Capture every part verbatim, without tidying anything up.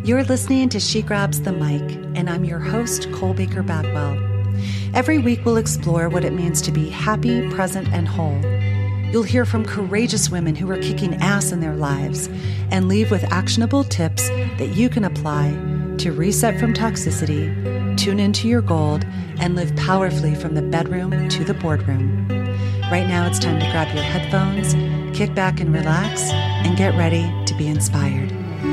You're listening to She Grabs the Mic, and I'm your host, Cole Baker Bagwell. Every week we'll explore what it means to be happy, present, and whole. You'll hear from courageous women who are kicking ass in their lives and leave with actionable tips that you can apply to reset from toxicity, tune into your gold, and live powerfully from the bedroom to the boardroom. Right now it's time to grab your headphones, kick back and relax, and get ready to be inspired.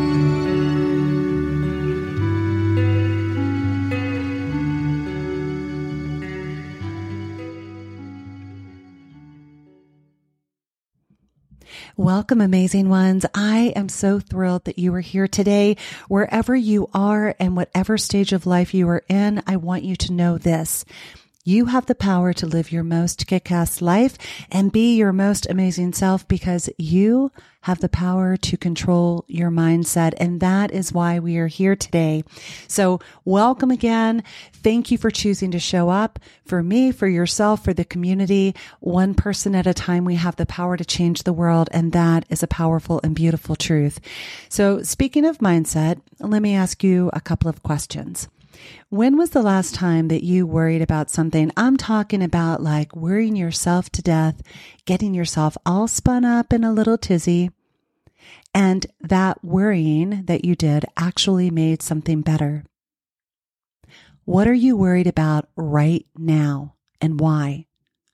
Welcome, amazing ones. I am so thrilled that you are here today. Wherever you are and whatever stage of life you are in, I want you to know this. You have the power to live your most kick-ass life and be your most amazing self because you have the power to control your mindset. And that is why we are here today. So welcome again. Thank you for choosing to show up for me, for yourself, for the community. One person at a time, we have the power to change the world. And that is a powerful and beautiful truth. So speaking of mindset, let me ask you a couple of questions. When was the last time that you worried about something? I'm talking about like worrying yourself to death, getting yourself all spun up in a little tizzy, and that worrying that you did actually made something better. What are you worried about right now and why?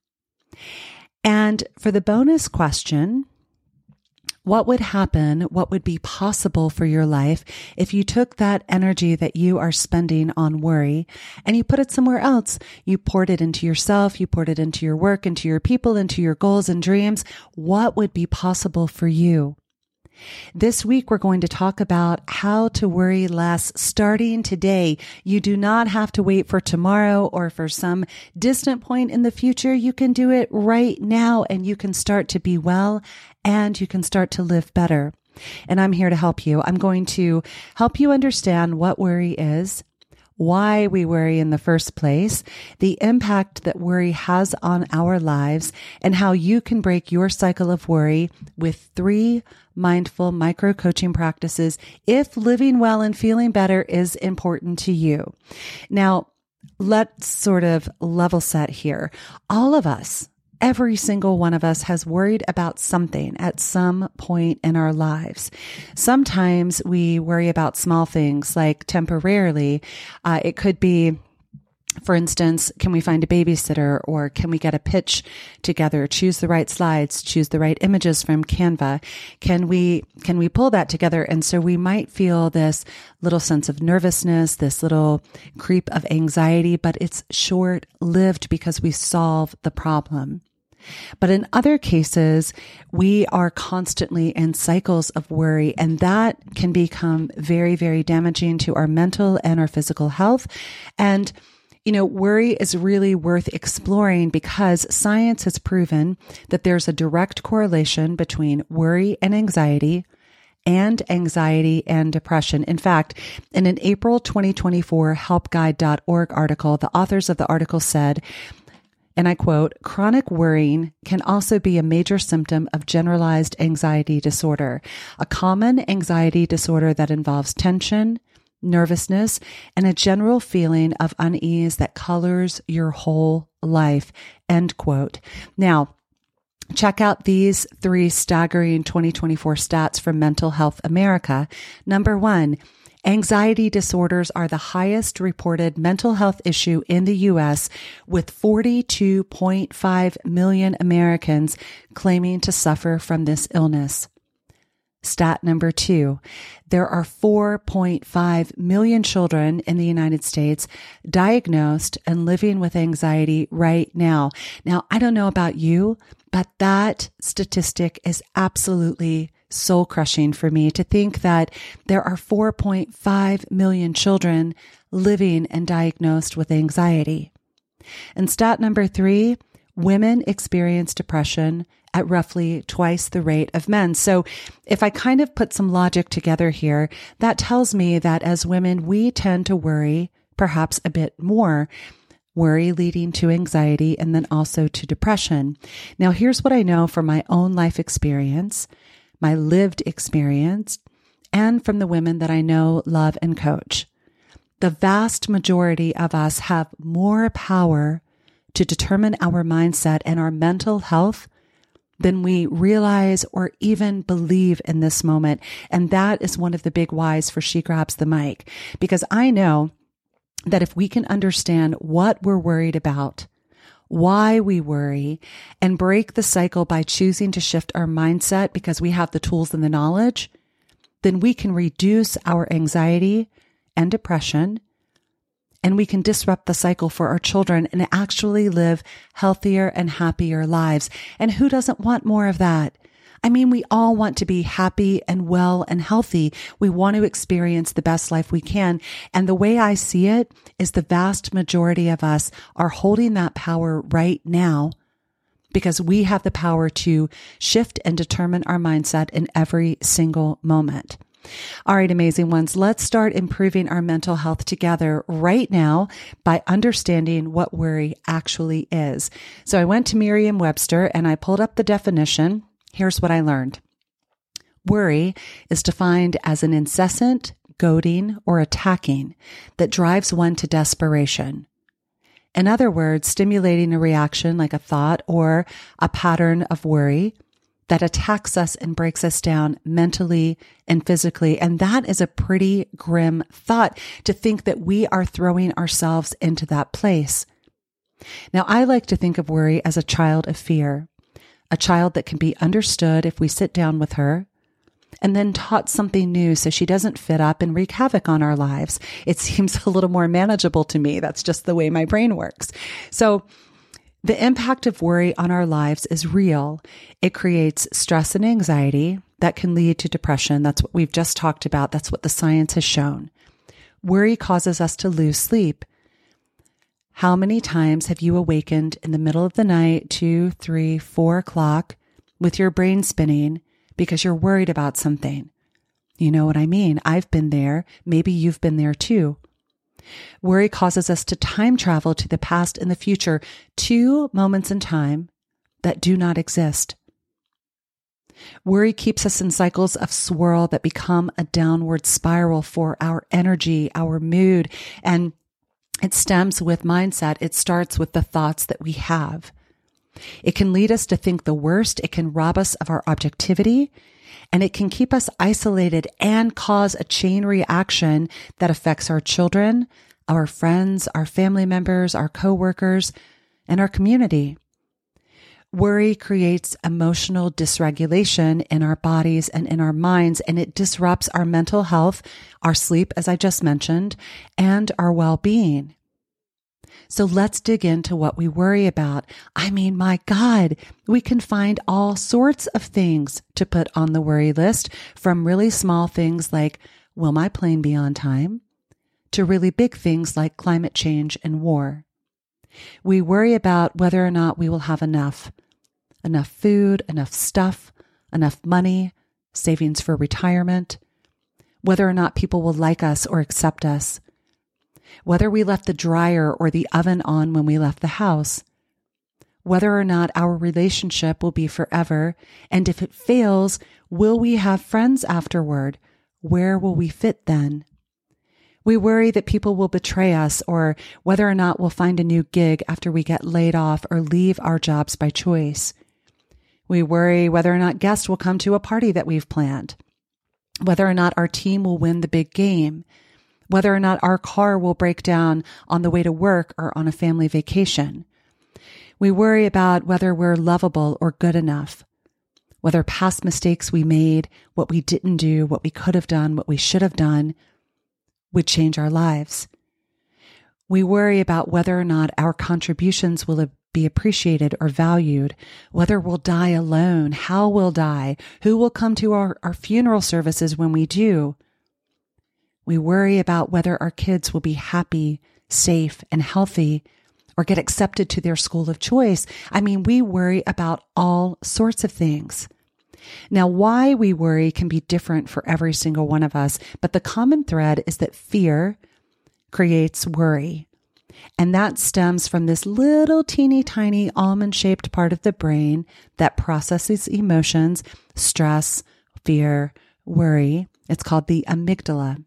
And for the bonus question, what would happen, what would be possible for your life if you took that energy that you are spending on worry and you put it somewhere else? You poured it into yourself, you poured it into your work, into your people, into your goals and dreams. What would be possible for you? This week, we're going to talk about how to worry less starting today. You do not have to wait for tomorrow or for some distant point in the future. You can do it right now and you can start to be well and you can start to live better. And I'm here to help you. I'm going to help you understand what worry is, why we worry in the first place, the impact that worry has on our lives, and how you can break your cycle of worry with three mindful micro-coaching practices if living well and feeling better is important to you. Now, let's sort of level set here. All of us, every single one of us has worried about something at some point in our lives. Sometimes we worry about small things like temporarily. Uh, it could be, for instance, can we find a babysitter or can we get a pitch together, choose the right slides, choose the right images from Canva? Can we, can we pull that together? And so we might feel this little sense of nervousness, this little creep of anxiety, but it's short-lived because we solve the problem. But in other cases, we are constantly in cycles of worry, and that can become very, very damaging to our mental and our physical health. And you know, worry is really worth exploring because science has proven that there's a direct correlation between worry and anxiety and anxiety and depression. In fact, in an April twenty twenty-four help guide dot org article, the authors of the article said, and I quote, "Chronic worrying can also be a major symptom of generalized anxiety disorder, a common anxiety disorder that involves tension, nervousness, and a general feeling of unease that colors your whole life," end quote. Now, check out these three staggering twenty twenty-four stats from Mental Health America. Number one, anxiety disorders are the highest reported mental health issue in the U S, with forty-two point five million Americans claiming to suffer from this illness. Stat number two, there are four point five million children in the United States diagnosed and living with anxiety right now. Now, I don't know about you, but that statistic is absolutely soul crushing for me to think that there are four point five million children living and diagnosed with anxiety. And stat number three, women experience depression at roughly twice the rate of men. So if I kind of put some logic together here, that tells me that as women, we tend to worry perhaps a bit more, worry leading to anxiety and then also to depression. Now, here's what I know from my own life experience, my lived experience, and from the women that I know, love, and coach. The vast majority of us have more power to determine our mindset and our mental health than we realize or even believe in this moment. And that is one of the big whys for She Grabs the Mic, because I know that if we can understand what we're worried about, why we worry, and break the cycle by choosing to shift our mindset because we have the tools and the knowledge, then we can reduce our anxiety and depression, and we can disrupt the cycle for our children and actually live healthier and happier lives. And who doesn't want more of that? I mean, we all want to be happy and well and healthy. We want to experience the best life we can. And the way I see it is the vast majority of us are holding that power right now because we have the power to shift and determine our mindset in every single moment. All right, amazing ones, let's start improving our mental health together right now by understanding what worry actually is. So I went to Merriam-Webster and I pulled up the definition. Here's what I learned. Worry is defined as an incessant, goading, or attacking that drives one to desperation. In other words, stimulating a reaction like a thought or a pattern of worry that attacks us and breaks us down mentally and physically. And that is a pretty grim thought, to think that we are throwing ourselves into that place. Now, I like to think of worry as a child of fear, a child that can be understood if we sit down with her and then taught something new so she doesn't fit up and wreak havoc on our lives. It seems a little more manageable to me. That's just the way my brain works. So the impact of worry on our lives is real. It creates stress and anxiety that can lead to depression. That's what we've just talked about. That's what the science has shown. Worry causes us to lose sleep. How many times have you awakened in the middle of the night, two, three, four o'clock, with your brain spinning because you're worried about something? You know what I mean? I've been there. Maybe you've been there too. Worry causes us to time travel to the past and the future, two moments in time that do not exist. Worry keeps us in cycles of swirl that become a downward spiral for our energy, our mood, and it stems with mindset. It starts with the thoughts that we have. It can lead us to think the worst. It can rob us of our objectivity, and it can keep us isolated and cause a chain reaction that affects our children, our friends, our family members, our coworkers, and our community. Worry creates emotional dysregulation in our bodies and in our minds, and it disrupts our mental health, our sleep, as I just mentioned, and our well-being. So let's dig into what we worry about. I mean, my God, we can find all sorts of things to put on the worry list, from really small things like, will my plane be on time? To really big things like climate change and war. We worry about whether or not we will have enough. Enough food, enough stuff, enough money, savings for retirement, whether or not people will like us or accept us, whether we left the dryer or the oven on when we left the house, whether or not our relationship will be forever, and if it fails, will we have friends afterward? Where will we fit then? We worry that people will betray us, or whether or not we'll find a new gig after we get laid off or leave our jobs by choice. We worry whether or not guests will come to a party that we've planned, whether or not our team will win the big game, whether or not our car will break down on the way to work or on a family vacation. We worry about whether we're lovable or good enough, whether past mistakes we made, what we didn't do, what we could have done, what we should have done, would change our lives. We worry about whether or not our contributions will be appreciated or valued, whether we'll die alone, how we'll die, who will come to our, our funeral services when we do. We worry about whether our kids will be happy, safe, and healthy, or get accepted to their school of choice. I mean, we worry about all sorts of things. Now, why we worry can be different for every single one of us, but the common thread is that fear creates worry. And that stems from this little teeny tiny almond-shaped part of the brain that processes emotions, stress, fear, worry, It's called the amygdala.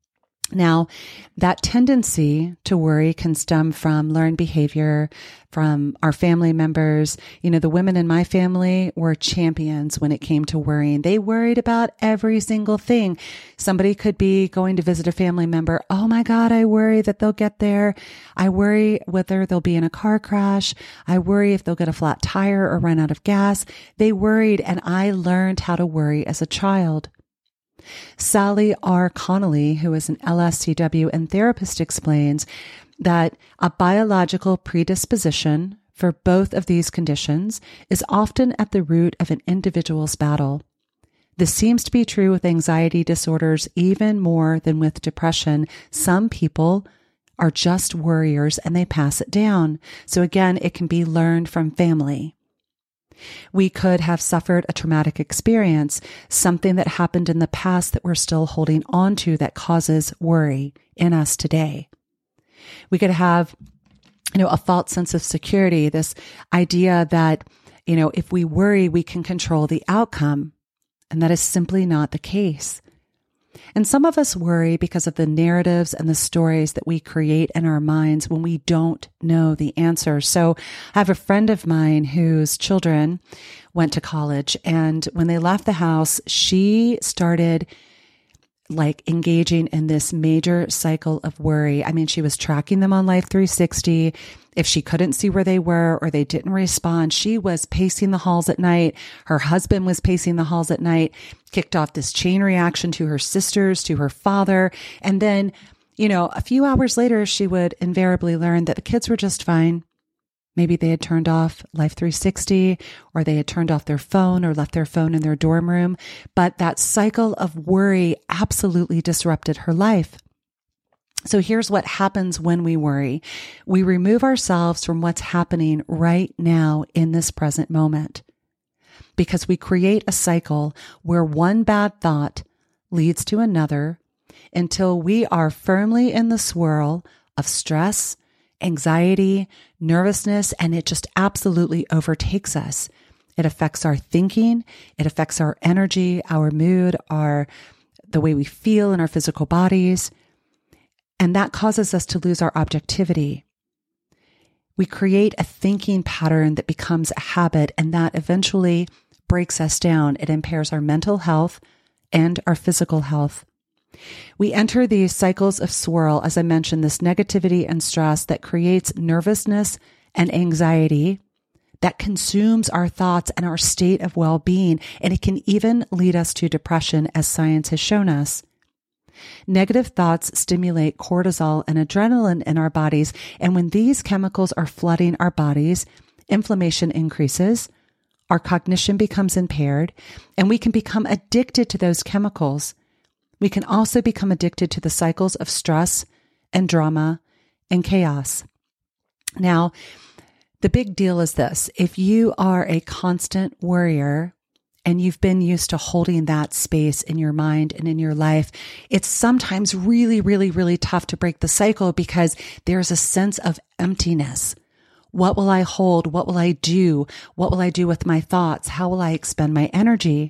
Now, that tendency to worry can stem from learned behavior, from our family members. You know, the women in my family were champions when it came to worrying. They worried about every single thing. Somebody could be going to visit a family member. Oh my God, I worry that they'll get there. I worry whether they'll be in a car crash. I worry if they'll get a flat tire or run out of gas. They worried, and I learned how to worry as a child. Sally R. Connolly, who is an L S C W and therapist, explains that a biological predisposition for both of these conditions is often at the root of an individual's battle. This seems to be true with anxiety disorders even more than with depression. Some people are just worriers and they pass it down. So again, it can be learned from family. We could have suffered a traumatic experience, something that happened in the past that we're still holding on to that causes worry in us today. We could have, you know, a false sense of security, this idea that, you know, if we worry, we can control the outcome. And that is simply not the case. And some of us worry because of the narratives and the stories that we create in our minds when we don't know the answer. So I have a friend of mine whose children went to college, and when they left the house, she started like engaging in this major cycle of worry. I mean, she was tracking them on Life three sixty. If she couldn't see where they were or they didn't respond, she was pacing the halls at night. Her husband was pacing the halls at night, kicked off this chain reaction to her sisters, to her father. And then, you know, a few hours later, she would invariably learn that the kids were just fine. Maybe they had turned off Life three sixty, or they had turned off their phone or left their phone in their dorm room. But that cycle of worry absolutely disrupted her life. So here's what happens when we worry. We remove ourselves from what's happening right now in this present moment, because we create a cycle where one bad thought leads to another until we are firmly in the swirl of stress, anxiety, nervousness, and it just absolutely overtakes us. It affects our thinking. It affects our energy, our mood, our the way we feel in our physical bodies. And that causes us to lose our objectivity. We create a thinking pattern that becomes a habit, and that eventually breaks us down. It impairs our mental health and our physical health. We enter these cycles of swirl, as I mentioned, this negativity and stress that creates nervousness and anxiety that consumes our thoughts and our state of well-being, and it can even lead us to depression, as science has shown us. Negative thoughts stimulate cortisol and adrenaline in our bodies, and when these chemicals are flooding our bodies, inflammation increases, our cognition becomes impaired, and we can become addicted to those chemicals. We can also become addicted to the cycles of stress and drama and chaos. Now, the big deal is this. If you are a constant worrier, and you've been used to holding that space in your mind and in your life, it's sometimes really, really, really tough to break the cycle because there's a sense of emptiness. What will I hold? What will I do? What will I do with my thoughts? How will I expend my energy?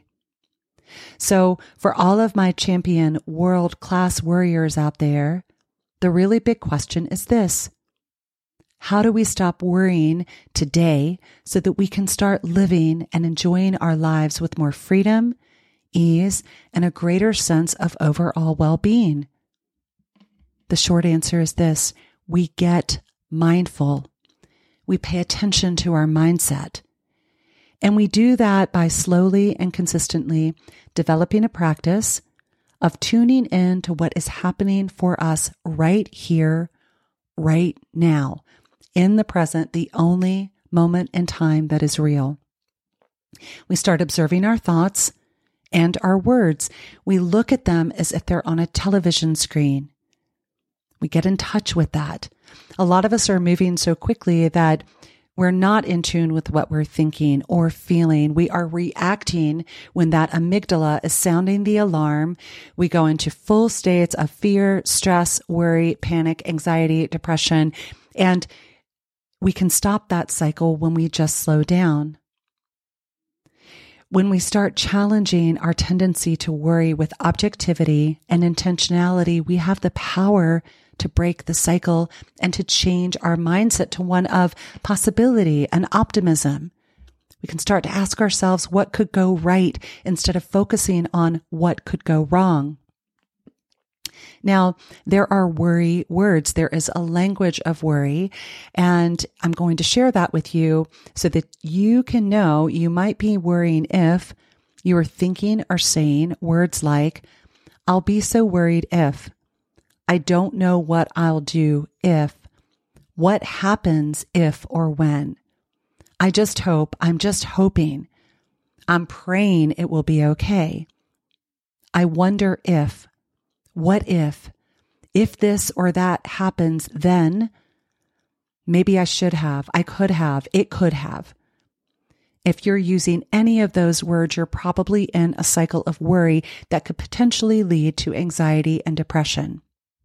So for all of my champion world-class warriors out there, the really big question is this. How do we stop worrying today so that we can start living and enjoying our lives with more freedom, ease, and a greater sense of overall well-being? The short answer is this. We get mindful. We pay attention to our mindset. And we do that by slowly and consistently developing a practice of tuning in to what is happening for us right here, right now. In the present, the only moment in time that is real. We start observing our thoughts and our words. We look at them as if they're on a television screen. We get in touch with that. A lot of us are moving so quickly that we're not in tune with what we're thinking or feeling. We are reacting when that amygdala is sounding the alarm. We go into full states of fear, stress, worry, panic, anxiety, depression, and we can stop that cycle when we just slow down. When we start challenging our tendency to worry with objectivity and intentionality, we have the power to break the cycle and to change our mindset to one of possibility and optimism. We can start to ask ourselves what could go right instead of focusing on what could go wrong. Now, there are worry words. There is a language of worry, and I'm going to share that with you so that you can know you might be worrying if you are thinking or saying words like, I'll be so worried if, I don't know what I'll do if, what happens if or when. I just hope, I'm just hoping, I'm praying it will be okay. I wonder if, what if, if this or that happens, then maybe I should have, I could have, it could have. If you're using any of those words, you're probably in a cycle of worry that could potentially lead to anxiety and depression.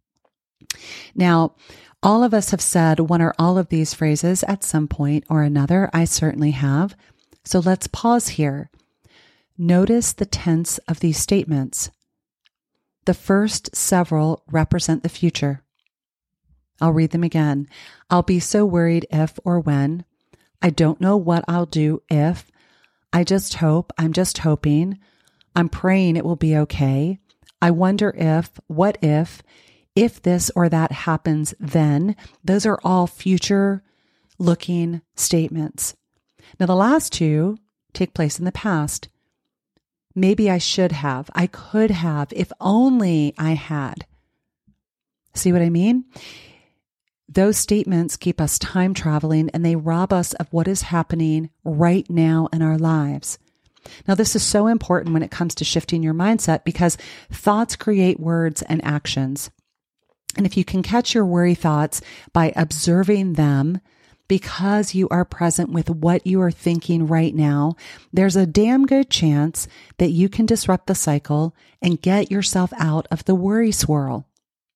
Now, all of us have said one or all of these phrases at some point or another. I certainly have. So let's pause here. Notice the tense of these statements. The first several represent the future. I'll read them again. I'll be so worried if or when. I don't know what I'll do if. I just hope, I'm just hoping. I'm praying it will be okay. I wonder if, what if, if this or that happens, then. Those are all future-looking statements. Now, the last two take place in the past. Maybe I should have. I could have. If only I had. See what I mean? Those statements keep us time traveling, and they rob us of what is happening right now in our lives. Now, this is so important when it comes to shifting your mindset because thoughts create words and actions. And if you can catch your worry thoughts by observing them because you are present with what you are thinking right now, there's a damn good chance that you can disrupt the cycle and get yourself out of the worry swirl.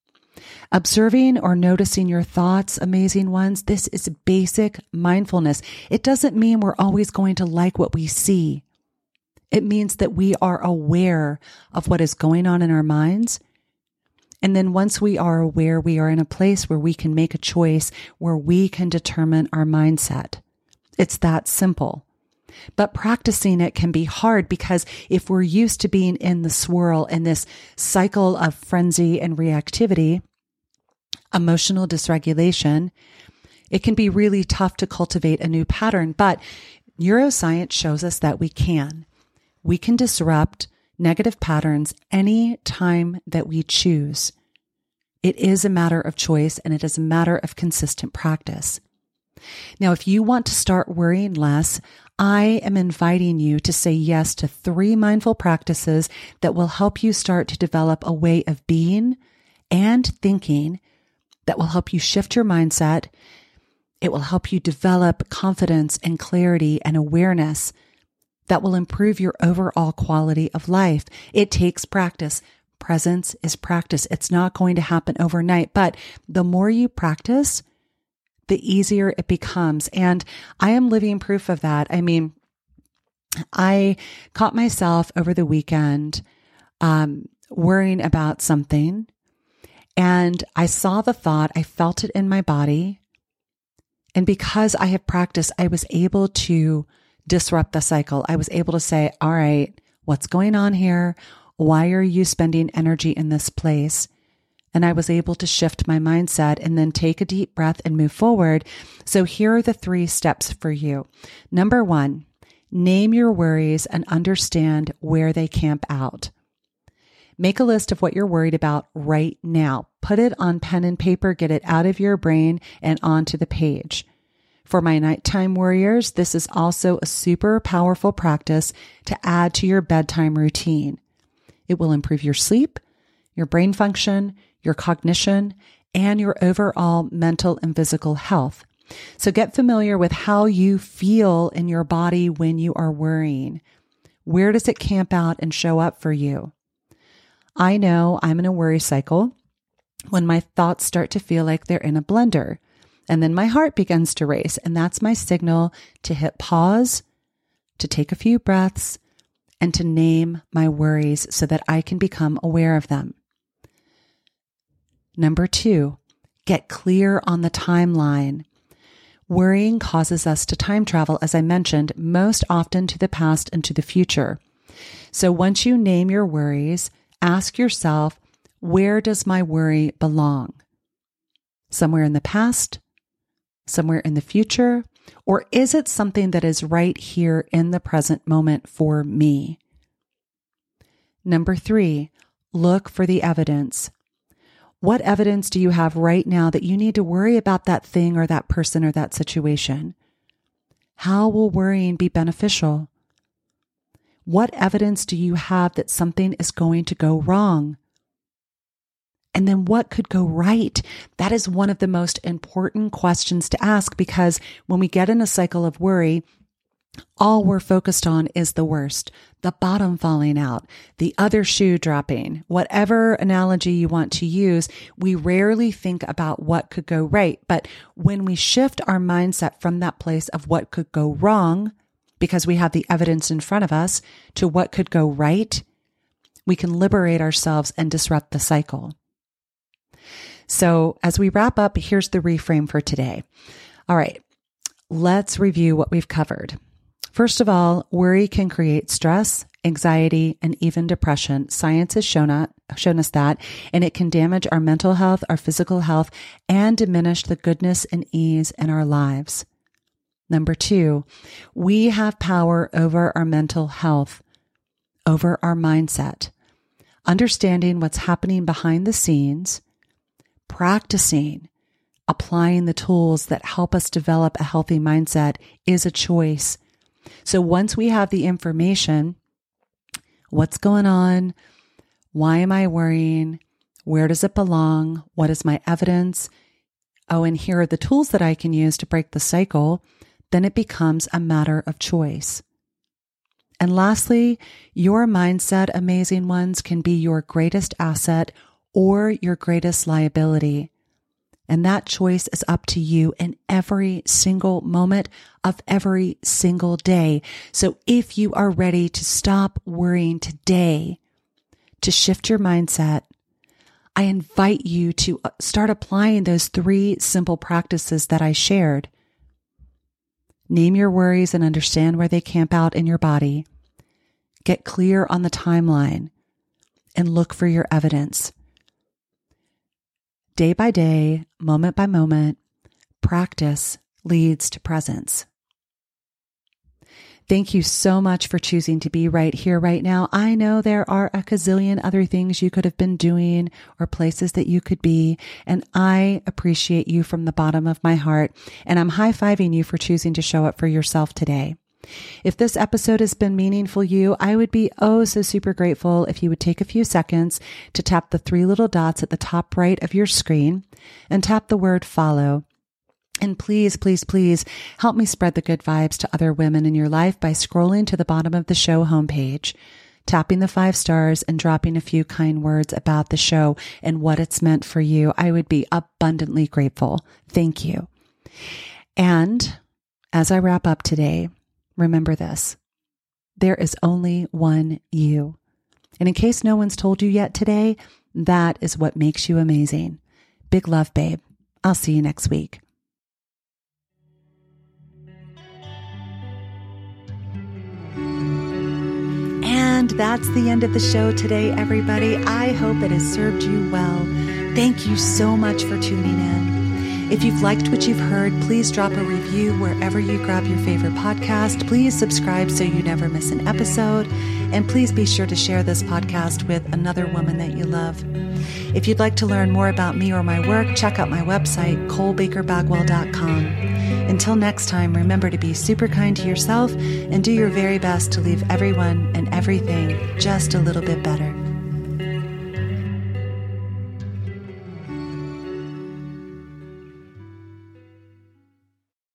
Observing or noticing your thoughts, amazing ones, this is basic mindfulness. It doesn't mean we're always going to like what we see. It means that we are aware of what is going on in our minds. And then once we are aware, we are in a place where we can make a choice, where we can determine our mindset. It's that simple. But practicing it can be hard because if we're used to being in the swirl and this cycle of frenzy and reactivity, emotional dysregulation, it can be really tough to cultivate a new pattern. But neuroscience shows us that we can. We can disrupt negative patterns any time that we choose. It is a matter of choice, and it is a matter of consistent practice. Now, if you want to start worrying less, I am inviting you to say yes to three mindful practices that will help you start to develop a way of being and thinking that will help you shift your mindset. It will help you develop confidence and clarity and awareness that will improve your overall quality of life. It takes practice. Presence is practice. It's not going to happen overnight, but the more you practice, the easier it becomes. And I am living proof of that. I mean, I caught myself over the weekend um, worrying about something, and I saw the thought, I felt it in my body. And because I have practiced, I was able to disrupt the cycle. I was able to say, all right, what's going on here? Why are you spending energy in this place? And I was able to shift my mindset and then take a deep breath and move forward. So here are the three steps for you. Number one, name your worries and understand where they camp out. Make a list of what you're worried about right now. Put it on pen and paper, get it out of your brain and onto the page. For my nighttime warriors, this is also a super powerful practice to add to your bedtime routine. It will improve your sleep, your brain function, your cognition, and your overall mental and physical health. So get familiar with how you feel in your body when you are worrying. Where does it camp out and show up for you? I know I'm in a worry cycle when my thoughts start to feel like they're in a blender. And then my heart begins to race, and that's my signal to hit pause, to take a few breaths, and to name my worries so that I can become aware of them. Number two, get clear on the timeline. Worrying causes us to time travel, as I mentioned, most often to the past and to the future. So once you name your worries, ask yourself, where does my worry belong? Somewhere in the past? Somewhere in the future? Or is it something that is right here in the present moment for me? Number three, look for the evidence. What evidence do you have right now that you need to worry about that thing or that person or that situation? How will worrying be beneficial? What evidence do you have that something is going to go wrong? And then what could go right? That is one of the most important questions to ask, because when we get in a cycle of worry, all we're focused on is the worst, the bottom falling out, the other shoe dropping, whatever analogy you want to use. We rarely think about what could go right. But when we shift our mindset from that place of what could go wrong, because we have the evidence in front of us, to what could go right, we can liberate ourselves and disrupt the cycle. So as we wrap up, here's the reframe for today. All right, let's review what we've covered. First of all, worry can create stress, anxiety, and even depression. Science has shown us, shown us that, and it can damage our mental health, our physical health, and diminish the goodness and ease in our lives. Number two, we have power over our mental health, over our mindset. Understanding what's happening behind the scenes, practicing, applying the tools that help us develop a healthy mindset is a choice. So once we have the information, what's going on? Why am I worrying? Where does it belong? What is my evidence? Oh, and here are the tools that I can use to break the cycle. Then it becomes a matter of choice. And lastly, your mindset, amazing ones, can be your greatest asset or your greatest liability. And that choice is up to you in every single moment of every single day. So if you are ready to stop worrying today, to shift your mindset, I invite you to start applying those three simple practices that I shared. Name your worries and understand where they camp out in your body. Get clear on the timeline and look for your evidence. Day by day, moment by moment, practice leads to presence. Thank you so much for choosing to be right here, right now. I know there are a gazillion other things you could have been doing or places that you could be, and I appreciate you from the bottom of my heart, and I'm high-fiving you for choosing to show up for yourself today. If this episode has been meaningful to you, I would be oh so super grateful if you would take a few seconds to tap the three little dots at the top right of your screen and tap the word follow. And please, please, please help me spread the good vibes to other women in your life by scrolling to the bottom of the show homepage, tapping the five stars and dropping a few kind words about the show and what it's meant for you. I would be abundantly grateful. Thank you. And as I wrap up today, remember this, there is only one you. And in case no one's told you yet today, that is what makes you amazing. Big love, babe. I'll see you next week. And that's the end of the show today, everybody. I hope it has served you well. Thank you so much for tuning in. If you've liked what you've heard, please drop a review wherever you grab your favorite podcast. Please subscribe so you never miss an episode. And please be sure to share this podcast with another woman that you love. If you'd like to learn more about me or my work, check out my website, cole baker bagwell dot com. Until next time, remember to be super kind to yourself and do your very best to leave everyone and everything just a little bit better.